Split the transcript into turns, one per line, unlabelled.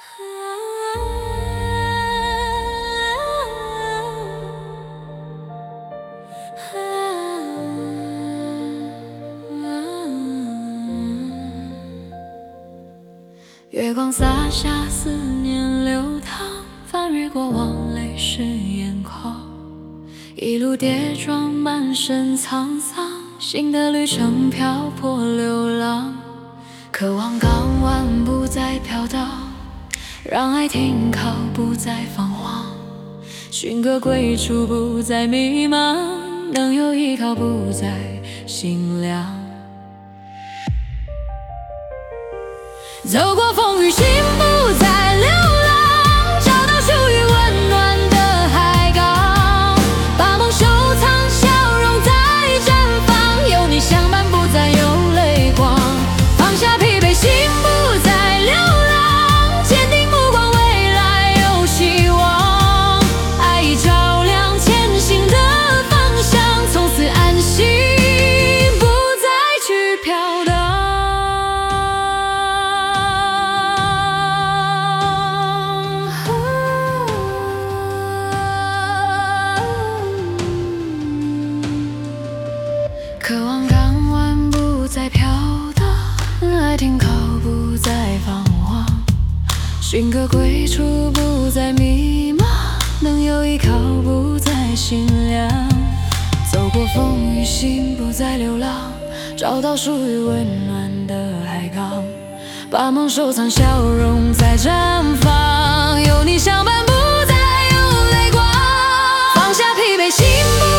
月光洒下思念流淌，翻越过往泪湿眼眶，一路跌撞，满身沧桑，新的旅程漂泊流浪，渴望港湾不再飘荡，让爱停靠不再彷徨，寻个归处不再迷茫，能有依靠不再心凉。走过风雨，心不再流浪，找到属于温暖的海港，把梦收藏，笑容再绽放，有你相伴不再有泪光，放下疲惫，心不再流浪，坚定目光，未来有希望，爱已照亮前行的方向，从此安心，不再去飘荡。渴望港湾不再飘荡，爱停靠不再彷徨，寻个归处不再迷茫，能有依靠不再心凉。走过风雨，心不再流浪，找到属于温暖的海港，把梦收藏，笑容再绽放，有你相伴不再有泪光，放下疲惫，心不